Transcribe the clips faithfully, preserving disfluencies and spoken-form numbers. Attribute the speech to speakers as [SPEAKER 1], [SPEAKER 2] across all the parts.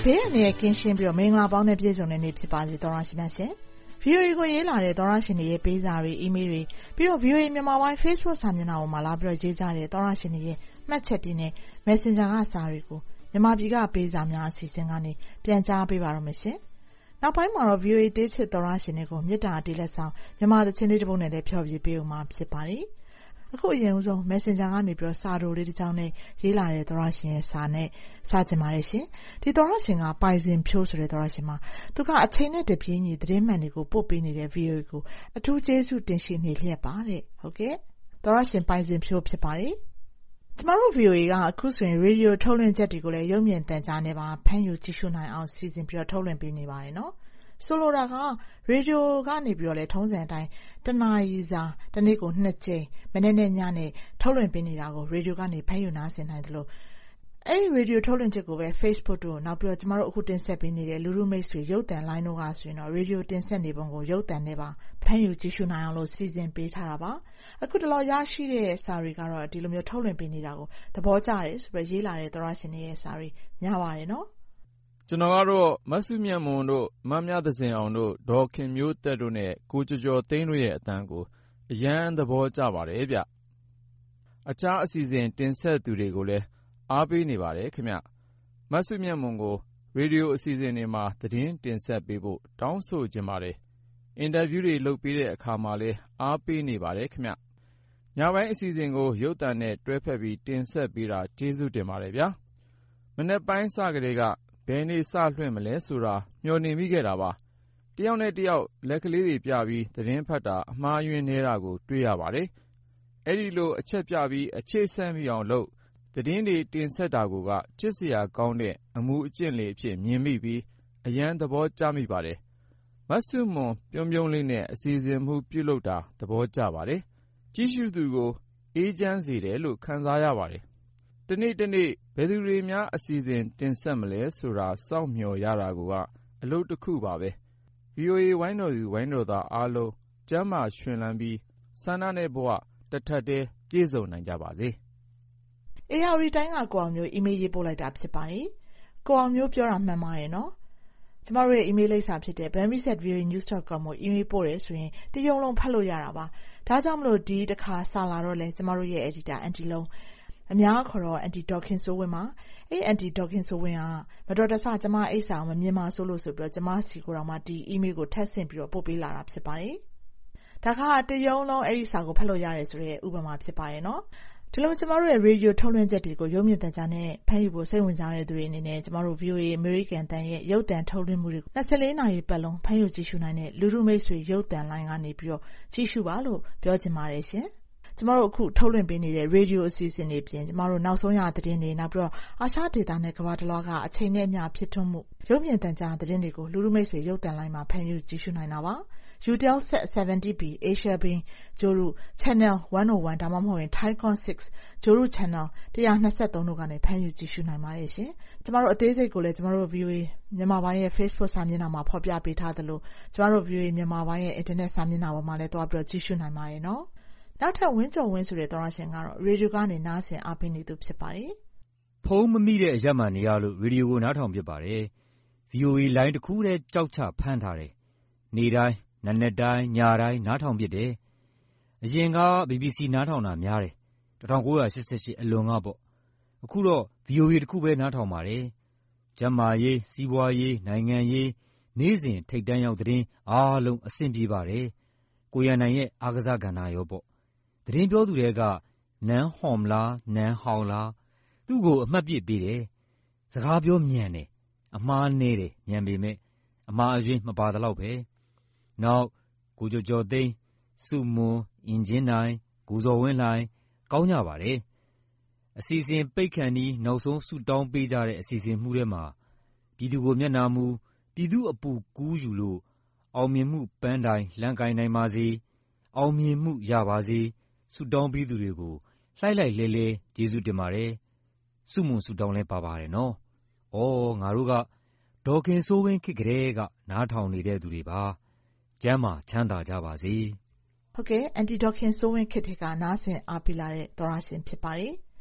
[SPEAKER 1] ဘေးအနေနဲ့ကင်းရှင်းပြီးတော့မင်္ဂလာပေါင်းနဲ့ပြည့်စုံတဲ့နေ့ဖြစ်ပါစေတော်ရရှိပါရှင်။ ဗီအိုအေ ကိုရေးလာတဲ့တော်ရရှင်တွေရဲ့ပေးစာတွေအီးမေးလ်တွေပြီးတော့ ဗီအိုအေ မြန်မာပိုင်း Facebook စာမျက်နှာပေါ်မှာလာပြီးတော့ရေးကြတဲ့တော်ရရှင်တွေရဲ့မှတ်ချက်တွေနဲ့ Messenger ကစာတွေကိုမြန်မာပြည်ကပေးစာများအစီအစဉ်ကနေပြန်ကြားပေးပါတော့မယ်ရှင်။နောက်ပိုင်းမှာတော့ ဗီအိုအေ တေးချစ်တော်ရရှင်တွေကိုမြစ်တာအတေးလက်ဆောင်မြန်မာသချင်းလေးတစ်ပုဒ်နဲ့လည်းဖျော်ဖြေပေးဦးမှာဖြစ်ပါတယ်။အခုအရင်ဆုံး Messenger ကနေပြီးတော့စာတိုလေးတစ်ကြောင်းနဲ့ရေးလာတဲ့တော်ရရှင်ရဲ့စာနဲ့စကြင်ပါတယ်ရှင်။ဒီတော်ရရှင်ကပိုင်စင်ဖြိုးဆိုတဲ့တော်ရရှင်မှာသူကအချိန်နဲ့တပြေးညီသတင်းမှန်တွေကိုပို့ပေးနေတဲ့ ဗီအိုအေ ကိုအထူးကျေးဇူးတင်ရှိနေလျက်ပါတဲ့။ဟုတ်ကဲ့တော်ရရှင်ပိုင်စင်ဖြိုးဖြစ်ပါတယ်။ကျမတို့ ဗီအိုအေ ကအခုဆိုရင်ရေဒီယိုထုတ်လွှင့်ချက်တွေကိုလည်းရုပ်မြင်သံကြားနဲ့ပါဖမ်းယူကြည့်ရှုနိုင်အောင်စီစဉ်ပြီးတော့ထုတ်လွှင့်ပေးနေပါတယ်နော်။ဆိုလိုတာကရေဒီယိုကနေပြီးတော့လေထုံးစံအတိုင်းတနာရီစာတစ်နေ့ကိုနှစ်ကြိမ်မနေ့နဲ့ညနေထုတ်လွှင့်ပေးနေတာကိုရေဒီယိုကနေဖမ်းယူနားဆင်နိုင်တယ်လို့အဲ့ဒီရေဒီယိုထုတ်လွှင့်ချက်ကိုပဲ Facebook တို့နောက်ပြီးတော့ကျမတို့အခုတင်ဆက်ပေးနေတဲ့လူလူမိတ်ဆွေရုပ်သံလိုင်းတို့ကဆိုရင်တော့ရေဒီယိုတင်ဆက်နေပုံကိုရုပ်သံနဲ့ပါဖမ်းယူကြည့်ရှုနိုင်အောင်လို့စီစဉ်ပေးထားတာပါအခုတလောရရှိတဲ့စာတွေကတော့ဒီလိုမျိုးထုတ်လွှင့်ပေးနေတာကိုသဘောကျတယ်ဆိုပြီးရေးလာတဲ့သောရရှင်တွေရဲ့စာတွေများပါတယ်နော်
[SPEAKER 2] ကျွန်တော်ကတော့မဆုမြတ်မွန်တို့မမြသစင်အောင်တို့ဒေါ်ခင်မျိုးသက်တို့နဲ့ကိုကျော်ကျော်သိန်းတို့ရဲ့အတန်းကိုအရန်သဘောကျပါတယ်ဗျအခြားအစီအစဉ်တင်ဆက်သူတွေကိုလည်းအားပေးနေပါတယ်ခင်ဗျမဆုမြတ်မွန်ကိုရေဒီယိုအစီအစဉ်တွေမှာသတင်းတင်ဆက်ပေးဖို့တောင်းဆိုကြပါတယ်အင်တာဗျူးတွေလုပ်ပေးတဲ့အခါမှာလည်းအားပေးနေပါတယ်ခင်ဗျညပိုင်းအစီအစဉ်ကိုရုပ်သံနဲ့တွဲဖက်ပြီးတင်ဆက်ပေးတာကျေးဇူးတင်ပါတယ်ဗျာမနေ့ပိုင်းစကလေးကဘယ်နေ့စလွှင့်မလဲဆိုတာမျှော်နေမိခဲ့တာပါတယောက်နဲ့တယောက်လက်ကလေးတွေပြပြီးသတင်းဖတ်တာအမှားယွင်းနေတာကိုတွေ့ရပါတယ်အဲ့ဒီလိုအချက်ပြပြီးအခြေဆက်မိအောင်လုပ်သတင်းတွေတင်ဆက်တာကိုကချစ်စရာကောင်းတဲ့အမှုအကျင့်လေးအဖြစ်မြင်မိပြီးအရန်သဘောကျမိပါတယ်မဆုမွန်ပြုံးပြုံးလေးနဲ့အစီအစဉ်မှုပြုလုပ်တာသဘောကျပါတယ်ကြီးစုသူကိုအေးချမ်းစေတယ်လို့ခံစားရပါတယ်တနေ့တနေ့ဘယ်သူတွေများအစီအစဉ်တင်ဆက်မလဲဆိုတာစောင့်မျှော်ရတာကအလုပ်တစ်ခုပါပဲ ဗီအိုအေ ဝိုင်းတော်သူဝိုင်းတော်သားအားလုံးကျမ်းမာရွှင်လန်းပြီးဆန္ဒနဲ့ဘဝတစ်ထပ်တည်းပြည့်စုံနိုင်ကြပါစေ
[SPEAKER 1] အေးဟာရီတိုင်းကကိုအောင်မျိုးအီးမေးလ်ရေးပို့လိုက်တာဖြစ်ပါတယ်ကိုအောင်မျိုးပြောတာမှန်ပါတယ်နော်ကျမတို့ရဲ့အီးမေးလ်လိပ်စာဖြစ်တဲ့ bambi at v o a news dot com ကိုအီးမေးလ်ပို့တယ်ဆိုရင်တရုံလုံးဖတ်လို့ရတာပါဒါကြောင့်မလို့ဒီတစ်ခါစာလာတော့လဲကျမတို့ရဲ့ editor အန်တီလုံးအများခေါ်တော့အန်တီဒေါခင်စိုးဝင်းပါအဲ့အန်တီဒေါခင်စိုးဝင်းကမတော်တဆကျမအိတ်စာကိုမမြင်ပါဆိုလို့ဆိုပြီးတော့ကျမစီကိုတော့မှဒီ email ကိုထပ်ဆင့်ပြီးတော့ပို့ပေးလာတာဖြစ်ပါတယ်ဒါခါတရုံလုံးအဲ့ဒီစာကိုဖတ်လို့ရတယ်ဆိုတဲ့ဥပမာဖြစ်ပါတယ်နော်ဒီလိုကျမတို့ရဲ့ radio ထုတ်လွှင့်ချက်တွေကိုရုပ်မြင်သံကြားနဲ့ဖမ်းယူဖို့စိတ်ဝင်စားတဲ့သူတွေအနေနဲ့ကျမတို့ ဗီအိုအေ American တန်ရဲ့ရုပ်သံထုတ်လွှင့်မှုတွေကို၂၄နာရီပတ်လုံးဖမ်းယူကြည့်ရှုနိုင်တဲ့လူလူမိတ်ဆွေရုပ်သံလိုင်းကနေပြီးတော့ကြည့်ရှုပါလို့ပြောချင်ပါတယ်ရှင်ကျမတို့အခုထုတ်လွှင့်ပေးနေတဲ့ radio အစီအစဉ်တွေပြင်ကျမတို့နောက်ဆုံးရသတင်းတွေနောက်ပြီးတော့အာရှဒေသနဲ့ကမ္ဘာတလွှားကအချိန်နဲ့အမျှဖြစ်ထွန်းမှုရုပ်မြင်သံကြားသတင်းတွေကိုလူလူမိတ်ဆွေရုပ်သံလိုင်းမှာဖမ်းယူကြည့်ရှုနိုင်တာပါEutelsat seventy B Asia Bin Joru Channel one oh oneဒါမှမဟုတ်ရင် Thaicon six Joru Channel one twenty-threeတို့ကနေဖမ်းယူကြည့်ရှုနိုင်ပါတယ်ရှင်ကျမတို့အသေးစိတ်ကိုလည်းကျမတို့ ဗီအိုအေ မြန်မာပိုင်းရဲ့ Facebook စာမျက်နှာမှာဖော်ပြပေးထားသလိုကျမတို့ ဗီအိုအေ မြန်မာပိုင်းရဲ့ Internet စာမျက်နှာပေါ်မှာလည်းတွားပြီးတော့ကြည့်ရှုနိုင်ပါတယ်နော်နောက်ထပ်ဝင်းကျော်ဝင်းဆိုတဲ့သောရရှင်ကတော့ရေဒီယိုကနေနားဆင်အားပေးနေသူဖြစ်ပါတယ်
[SPEAKER 3] ဖုံးမမိတဲ့အရက်မှန်နေရလို့ရေဒီယိုကိုနားထောင်ဖြစ်ပါတယ် ဗီအိုအေ လိုင်းတစ်ခုတည်းကြောက်ချဖမ်းထားတယ်နေ့တိုင်းနက်နက်တိုင်းညတိုင်းနားထောင်ဖြစ်တယ်အရင်က ဘီဘီစီ နားထောင်တာများတယ်nineteen eighty-eightအလွန်ကပေါ့အခုတော့ ဗီအိုအေ တစ်ခုပဲနားထောင်ပါတယ်ကျန်းမာရေးစီးပွားရေးနိုင်ငံရေးနေ့စဉ်ထိပ်တန်းရောက်သတင်းအားလုံးအဆင်ပြေပါတယ်ကိုရန်နိုင်ရဲ့အားကစားကဏ္ဍရောပေါ့သတင်းပြောသူတွေကနန်းဟော်မလားနန်းဟောင်လားသူ့ကိုအမှတ်ပြစ်ပေးတယ်စကားပြောမြန်တယ်အမှားနည်းတယ်မြန်ပေမဲ့အမှားအယွင်းမပါတော့ပဲနောက်ကိုကျော်ကျော်သိန်းစုမွန်အင်ဂျင်နိုင်ကိုဇော်ဝင်းလှိုင်ကောင်းကြပါတယ်အစီအစဉ်ပိတ်ခန့်နီးနောက်ဆုံးဆူတောင်းပေးကြတဲ့အစီအစဉ်မှုထဲမှာပြည်သူကိုမျက်နှာမူပြည်သူအပူကူးယူလို့အောင်မြင်မှုပန်းတိုင်လန့်ကိုင်းနိုင်ပါစေအောင်မြင်မှုရပါစေဆူတောင်းပေးသူတွေကိုလှိုက်လိုက်လဲလဲကျေးဇူးတင်ပါတယ်စုမွန်ဆူတောင်းလဲပါပါတယ်နော်ဩငါတို့ကဒေါ်ခင်စိုးဝင်းခေတ်ကလေးကနားထောင်နေတဲ့သူတွေပါကျမ်းမာချမ်းသာကြပါစေ
[SPEAKER 1] ဟုတ်ကဲ့အန်တီဒေါခင်စိုးဝင်းခေတ်ကနားဆင်အားပေးလာတဲ့သောရရှင်ဖြစ်ပါတယ်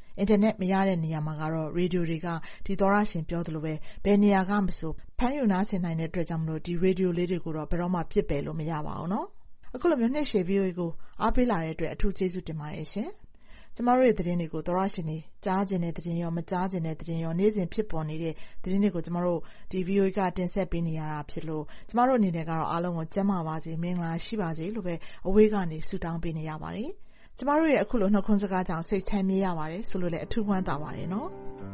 [SPEAKER 1] အင်တာနက်မရတဲ့နေရာမှာကတော့ရေဒီယိုတွေကဒီသောရရှင်ပြောသလိုပဲဘယ်နေရာကမဆိုဖမ်းယူနားဆင်နိုင်တဲ့အတွက်ကြောင့်မလို့ဒီရေဒီယိုလေးတွေကိုတော့ဘယ်တော့မှပြစ်ပယ်လို့မရပါဘူးနော်အခုလိုမျိုးနှစ်ရှည် ဗီအိုအေ ကိုအားပေးလာတဲ့အတွက်အထူးကျေးဇူးတင်ပါတယ်ရှင်ကျမတို့ရဲ့သတင်းတွေကိုသောရရှင်တွေကြားကျင်တဲ့သတင်းရောမကြားကျင်တဲ့သတင်းရောနေ့စဉ်ဖြစ်ပေါ်နေတဲ့သတင်းတွေကိုကျမတို့ဒီ ဗီအိုအေ ကတင်ဆက်ပေးနေရတာဖြစ်လို့ကျမတို့အနေနဲ့ကတော့အားလုံးကိုကျန်းမာပါစေမင်္ဂလာရှိပါစေလို့ပဲအဝေးကနေဆုတောင်းပေးနေရပါတယ်ကျမတို့ရဲ့အခုလိုနှုတ်ခွန်းစကားကြောင့်စိတ်ချမ်းမြေ့ရပါတယ်ဆိုလို့လည်းအထူးဝမ်းသာပါတယ်နော်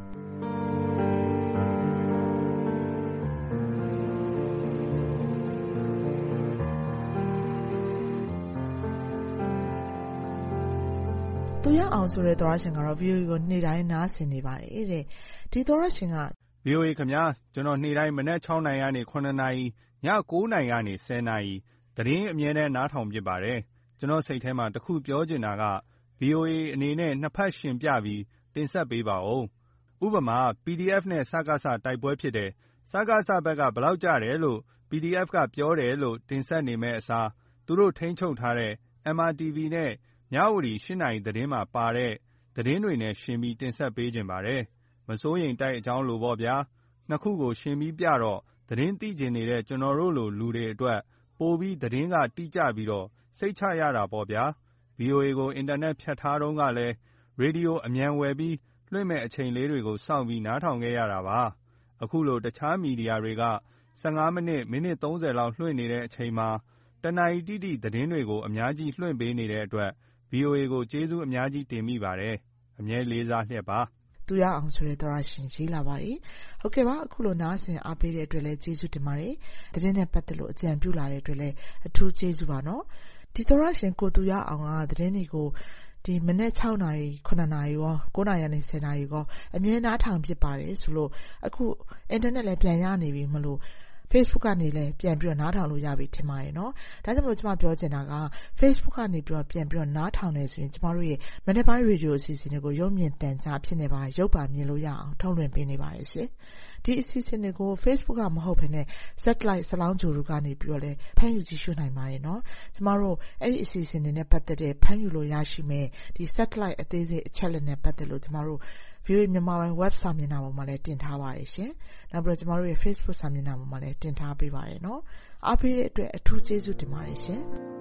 [SPEAKER 1] သူရအောင်ဆိုတဲ့သောရရှင်ကတော့ ဗီအိုအေ ကိုနေ့တိုင်းနားဆင်နေပါတယ်တဲ့ဒီသောရရှင်က
[SPEAKER 4] ဗီအိုအေ ခင်ဗျာကျွန်တော်နေ့တိုင်းမနက်၆နာရီကနေ၇နာရီည၉နာရီကနေ၁၀နာရီသတင်းအမြဲတမ်းနားထောင်ဖြစ်ပါတယ်ကျွန်တော်စိတ်ထဲမှာတခုပြောချင်တာက ဗီအိုအေ အနေနဲ့နှစ်ဖက်ရှင်ပြပြီးတင်ဆက်ပေးပါဦးဥပမာ ပီဒီအက်ဖ် နဲ့စကစတိုက်ပွဲဖြစ်တယ်စကစဘက်ကဘလောက်ကြတယ်လို့ ပီဒီအက်ဖ် ကပြောတယ်လို့တင်ဆက်နေမဲ့အစားသူတို့ထိန်းချုပ်ထားတဲ့ အမ်အာတီဗီ နဲ့မြဝတီ၈နာရီသတင်းမှာပါတဲ့သတင်းတွေနဲ့ရှင်ပြီးတင်ဆက်ပေးခြင်းပါတယ်မစိုးရိမ်တိုက်အကြောင်းလိုပေါ့ဗျာနှစ်ခုကိုရှင်ပြီးပြတော့သတင်းသိကျင်နေတဲ့ကျွန်တော်တို့လိုလူတွေအတွက်ပိုပြီးသတင်းကတိကျပြီးတော့စိတ်ချရတာပေါ့ဗျာ ဗီအိုအေ ကိုအင်တာနက်ဖြတ်ထားတုန်းကလည်းရေဒီယိုအမြန်ဝယ်ပြီးလွှင့်မဲ့အချိန်လေးတွေကိုစောင့်ပြီးနားထောင်ခဲ့ရတာပါအခုလိုတခြားမီဒီယာတွေက၁၅မိနစ်မိနစ်၃၀လောက်လွှင့်နေတဲ့အချိန်မှာတနာရီတိတိသတင်းတွေကိုအများကြီးလွှင့်ပေးနေတဲ့အတွက် ဗီအိုအေ ကိုကျေးဇူးအများကြီးတင်မိပါတယ်အမြဲလေးစားလျက်ပါ
[SPEAKER 1] သူရအောင်ဆိုတဲ့သောရရှင်ရေးလာပါတယ်ဟုတ်ကဲ့ပါအခုလိုနားဆင်အားပေးတဲ့အတွက်လည်းကျေးဇူးတင်ပါတယ်သတင်းနဲ့ပတ်သက်လို့အကြံပြုလာတဲ့အတွက်လည်းအထူးကျေးဇူးပါနော်ဒီသောရရှင်ကိုသူရအောင်ကသတင်းတွေကိုဒီမနေ့၆နာရီ၇နာရီရော၉နာရီနဲ့၁၀နာရီရောအမြဲနားထောင်ဖြစ်ပါတယ်ဆိုလို့အခုအင်တာနက်လည်းပြန်ရနေပြီမလို့ Facebook ကနေလည်းပြန်ပြီးတော့နားထောင်လို့ရပြီထင်ပါတယ်နော်ဒါကြောင့်မလို့ကျွန်မပြောချင်တာက Facebook ကနေပြီးတော့ပြန်ပြီးတော့နားထောင်နေဆိုရင်ကျမတို့ရဲ့မနေ့ပိုင်းရေဒီယိုအစီအစဉ်တွေကိုရုပ်မြင်သံကြားဖြစ်နေပါရုပ်ပါမြင်လို့ရအောင်ထုတ်လွှင့်ပေးနေပါတယ်ရှင်ဒီအစီအစဉ်တွေကို Facebook ကမဟုတ်ဘဲနဲ့ Satellite စလောင်းဂျိုရူကနေပြီးတော့လည်းဖမ်းယူကြည့်ရှုနိုင်ပါတယ်နော်ကျမတို့အဲ့ဒီအစီအစဉ်တွေနဲ့ပတ်သက်တဲ့ဖမ်းယူလို့ရရှိမဲ့ဒီ Satellite အသေးစိတ်အချက်လက်နဲ့ပတ်သက်လို့ကျမတို့ ဗီအိုအေ မြန်မာပိုင်း web စာမျက်နှာပေါ်မှာလည်းတင်ထားပါတယ်ရှင်နောက်ပြီးတော့ကျမတို့ရဲ့ Facebook စာမျက်နှာပေါ်မှာလည်းတင်ထားပေးပါတယ်နော်အားပေးတဲ့အတွက်အထူးကျေးဇူးတင်ပါတယ်ရှင်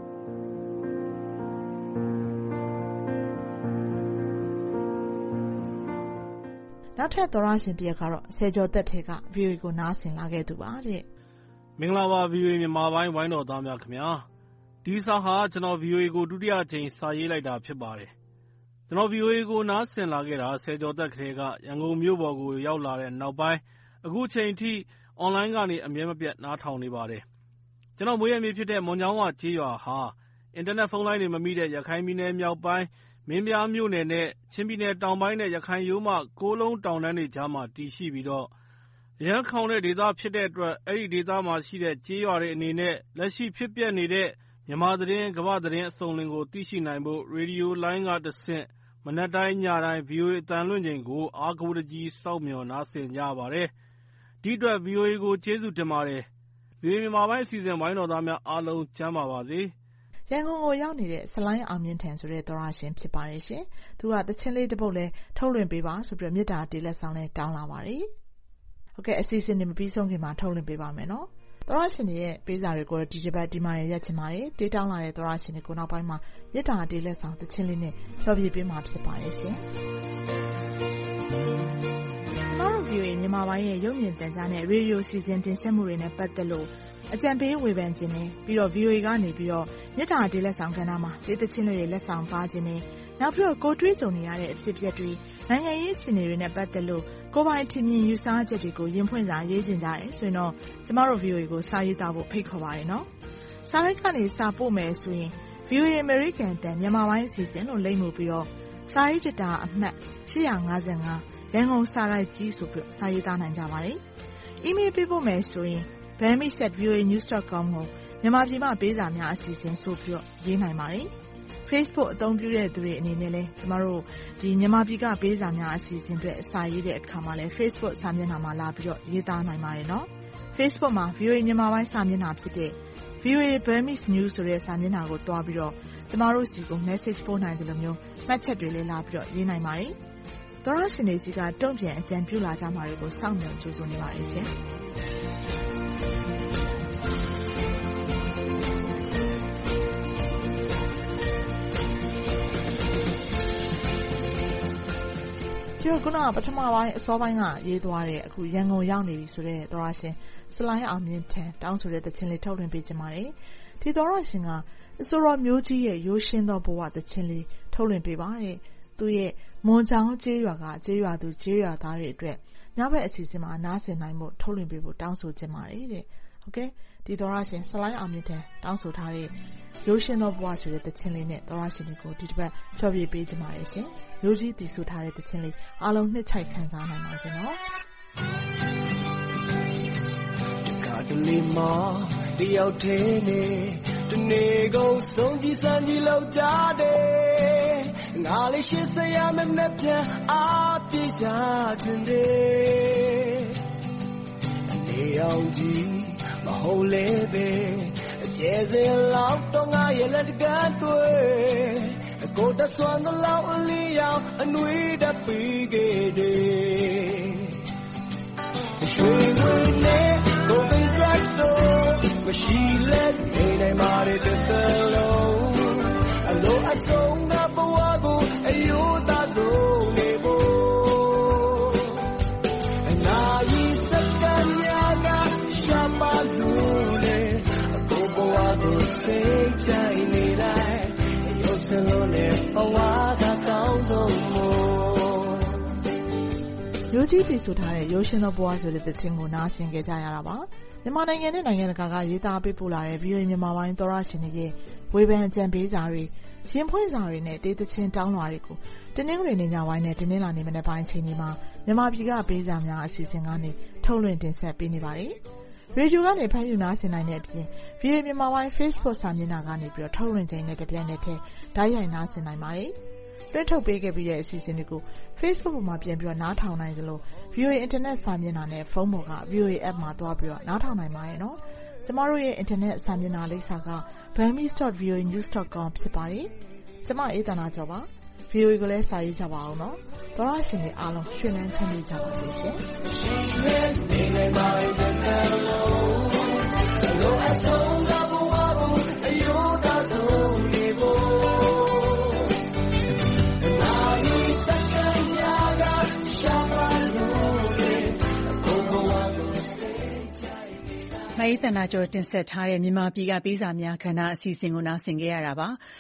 [SPEAKER 1] နောက်ထပ်သောရရှင်တရက်ကတော့ဆယ်ကျော်သက်ထဲက ဗီအိုအေ ကိုနားဆင်လာခဲ့သူပါတဲ့
[SPEAKER 5] မင်္ဂလာပါ ဗီအိုအေ မြန်မာပိုင်းဝိုင်းတော်သားများခင်ဗျာဒီစာဟာကျွန်တော် ဗီအိုအေ ကိုဒုတိယကြိမ်စာရေးလိုက်တာဖြစ်ပါတယ်ကျွန်တော် ဗီအိုအေ ကိုနားဆင်လာခဲ့တာဆယ်ကျော်သက်ထဲကရန်ကုန်မြို့ပေါ်ကိုရောက်လာတဲ့နောက်ပိုင်းအခုချိန်ထိအွန်လိုင်းကနေအမြဲမပြတ်နားထောင်နေပါတယ်ကျွန်တော်မွေးရမြေဖြစ်တဲ့မွန်ချောင်းဝကျေးရွာဟာအင်တာနက်ဖုန်းလိုင်းတွေမမိတဲ့ရခိုင်ပြည်နယ်မြောက်ပိုင်းမင်းပြားမြို့နယ်နဲ့ချင်းပြည်နယ်တောင်ပိုင်းနဲ့ရခိုင်ရိုးမကိုးလုံးတောင်တန်းတွေကြားမှာတည်ရှိပြီးတော့ရန်ခေါင်တဲ့ဒေသဖြစ်တဲ့အတွက်အဲ့ဒီဒေသမှာရှိတဲ့ကျေးရွာတွေအနေနဲ့လက်ရှိဖြစ်ပျက်နေတဲ့မြန်မာသတင်းကမ္ဘာသတင်းအစုံလင်ကိုသိရှိနိုင်ဖို့ရေဒီယိုလိုင်းကတဆင့်မနက်တိုင်းညတိုင်း ဗီအိုအေ အသံလွှင့်ချိန်ကိုအားကိုးတကြီးစောင့်မျှော်နားဆင်ကြပါတယ်ဒီအတွက် ဗီအိုအေ ကိုကျေးဇူးတင်ပါတယ်ဗီအိုအေ မြန်မာပိုင်းအစီအစဉ်ဝိုင်းတော်သားများအားလုံးကျမ်းပါပါစေ
[SPEAKER 1] ရန်ကုန်ကိုရောက်နေတဲ့ဆလိုင်းအောင်မြင့်ထန်ဆိုတဲ့သောရရှင်ဖြစ်ပါတယ်ရှင်သူကတချင်းလေးတစ်ပုဒ်လဲထုတ်လွှင့်ပေးပါဆိုပြီးတော့မေတ္တာတေးလက်ဆောင်လဲတောင်းလာပါတယ်ဟုတ်ကဲ့အစီအစဉ်တွေမပြီးဆုံးခင်မှာထုတ်လွှင့်ပေးပါမယ်နော်သောရရှင်တွေရဲ့ပေးစာတွေကိုဒီတစ်ပတ်ဒီမှာရက်ချင်ပါတယ်တေးတောင်းလာတဲ့သောရရှင်တွေကိုနောက်ပိုင်းမှာမေတ္တာတေးလက်ဆောင်တချင်းလေးနဲ့ဖျော်ဖြေပေးမှာဖြစ်ပါတယ်ရှင်ကျမတို့ ဗီအိုအေ မြန်မာပိုင်းရဲ့ရုပ်မြင်သံကြားနဲ့ရေဒီယိုစီစဉ်တင်ဆက်မှုတွေနဲ့ပတ်သက်လို့အကြံပေးဝေဖန်ခြင်းနဲ့ပြီးတော့ ဗီအိုအေ ကနေပြီးတော့မြစ်တာဒေးလက်ဆောင်ကဏ္ဍမှာဒေသချင်းတွေလက်ဆောင်ပါခြင်းနဲ့နောက်ပြီးတော့ကိုတွေးကြုံနေရတဲ့အဖြစ်အပျက်တွေနိုင်ငံရေးအခြေအနေတွေနဲ့ပတ်သက်လို့ကိုယ်ပိုင်ထင်မြင်ယူဆချက်တွေကိုရင်ဖွင့်စာရေးခြင်းကြတယ်ဆိုရင်တော့ကျမတို့ ဗီအိုအေ ကိုစာရေးသားဖို့ဖိတ်ခေါ်ပါတယ်နော်စာရိုက်ကနေစာပို့မယ်ဆိုရင် ဗီအိုအေ American တန်မြန်မာပိုင်းအစီအစဉ်လို့လိမ့်မှုပြီးတော့စာရေးတတာအမှတ်၈၅၅ရန်ကုန်စာရိုက်ကြီးဆိုပြီးစာရေးသားနိုင်ကြပါတယ်အီးမေးလ်ပေးဖို့မယ်ဆိုရင် bammis at v o a news dot com ကိုမြန်မာပြည်မှာပေးစာများအစီအစဉ်ဆိုပြီးတော့ရေးနိုင်ပါတယ်။ Facebook အသုံးပြုတဲ့သူတွေအနေနဲ့လည်းကျမတို့ဒီမြန်မာပြည်ကပေးစာများအစီအစဉ်တွေအစာရေးတဲ့အခါမှာလည်း Facebook စာမျက်နှာမှာလာပြီးတော့ရေးသားနိုင်ပါတယ်နော်။ Facebook မှာ ဗီအိုအေ မြန်မာပိုင်းစာမျက်နှာဖြစ်တဲ့ ဗီအိုအေ Burmese News ဆိုတဲ့စာမျက်နှာကိုတွားပြီးတော့ကျမတို့စီကို message ပို့နိုင်တယ်လို့မျိုးမှတ်ချက်တွေလည်းလာပြီးတော့ရေးနိုင်ပါတယ်။သောရရှင်တွေစီကတုံ့ပြန်အကြံပြုလာကြမှာတွေကိုစောင့်မျှော်ကြိုးစားနေပါတယ်ရှင်ဒီကနေ့ပထမပိုင်းအစောပိုင်းကရေးသွားတဲ့အခုရန်ကုန်ရောက်နေပြီဆိုတဲ့သောရရှင်စလိုင်းအောင်မြင့်ထံတောင်းဆိုတဲ့သချင်းလေးထုတ်လွှင့်ပေးကြပါတယ်ဒီသောရရှင်ကအစိုးရမျိုးကြီးရဲ့ရိုးရှင်းသောဘဝသချင်းလေးထုတ်လွှင့်ပေးပါတယ်သူရဲ့မွန်ချောင်းကျေးရွာကကျေးရွာသူကျေးရွာသားတွေအတွက်ညဘက်အစီအစဉ်မှာနားဆင်နိုင်မှုထုတ်လွှင့်ပေးဖို့တောင်းဆိုချင်ပါတယ်တဲ့ဟုတ်ကဲ့ဒီသောရရှင်စလိုင်းအောင်မြင့်ထံတောင်းဆိုထားတဲ့ရိုးရှင်းသောဘဝဆိုတဲ့သချင်းလေးနဲ့သောရရှင်တွေကိုဒီတစ်ပတ်ဖျော်ဖြေပေးချင်ပါတယ်ရှင်ရိုးကြီးတည်ဆူထားတဲ့သချင်းလေးအားလုံးနှစ်ချိုက်ခံစားနိုင်ပါစေနော်
[SPEAKER 6] တလေမာတယောက်သေးနေတနေကုန်ဆုံးကြည့်စမ်းကြည့်လောက်ကြတယ်ငါလေးရှိစရာမနဲ့ပြန်အားပြေးကြခြင်းတယ်အနေအောင်ကြည့်မဟုတ်လေပဲအကျဲစင်လောက်တော့ငါရဲ့လက်တကတွေ့အကိုတဆွမ်းတဲ့လောက်အလီရောက်အနွေးတပြီးခဲ့တယ်ရွှေငွေနဲ့ကိုယ်ပင်တော့မရှိလက်နေနိုင်ပါတဲ့တလုံးအလိုအဆုံးကဘဝကိုအယိုးသားဆုံးနေဖို့အနာကြီးစက္ကန့်များကရှာပါလို့လေအကိုဘဝကိုစိတ်ချနေလိုက်ရုပ်စလုံးနဲ့ဘဝကကောင်းဆုံးမို့
[SPEAKER 1] ရိုးကြီးတည်ဆူထားတဲ့ရိုးရှင်းသောဘဝဆိုတဲ့သချင်းကိုနားဆင်ကြကြရတာပါမြန်မာနိုင်ငံနဲ့နိုင်ငံတကာကရေးသားပေးပို့လာတဲ့ ဗီအိုအေ မြန်မာပိုင်းသောရရှင်တွေရဲ့ဝေဖန်အကြံပေးစာတွေရင်ဖွင့်စာတွေနဲ့တေးသချင်းတောင်းလွှာတွေကိုတင်းနှင်းတွေနေညပိုင်းနဲ့တင်းနှင်းလာနေမနေ့ပိုင်းချိန်ဒီမှာမြန်မာပြည်ကပေးစာများအစီအစဉ်ကနေထုတ်လွှင့်တင်ဆက်ပေးနေပါတယ်ရေဒီယိုကနေဖမ်းယူနားဆင်နိုင်တဲ့အပြင် ဗီအိုအေ မြန်မာပိုင်း Facebook စာမျက်နှာကနေပြီးတော့ထုတ်လွှင့်ခြင်းနဲ့တပြိုင်နက်တည်းဓာတ်ရိုက်နားဆင်နိုင်ပါတယ်တွဲထုတ်ပေးခဲ့ပြီးတဲ့အစီအစဉ်တွေကို Facebook ပေါ်မှာပြန်ပြီးတော့နားထောင်နိုင်သလို ဗီအိုအေ Internet စာမျက်နှာနဲ့ဖုန်းပေါ်က ဗီအိုအေ App မှာသွားပြီးတော့နားထောင်နိုင်ပါတယ်နော်။ကျမတို့ရဲ့ Internet စာမျက်နှာလိပ်စာက burmese dot v o a news dot com ဖြစ်ပါတယ်။ကျမအေးသနာကျော်ပါ။ ဗီအိုအေ ကိုလည်းစာရေးကြပါအောင်နော်။သောရရှင်တွေအားလုံးရွှင်လန်းချမ်းမြေ့ကြပါစေရှင်
[SPEAKER 7] မအေးသနာကျော်တင်ဆက်ထားတဲ့မြန်မာပြည်ကပေးစာများခန္ဓာအစီအစဉ်ကိုနားဆင်ကြရတာပါ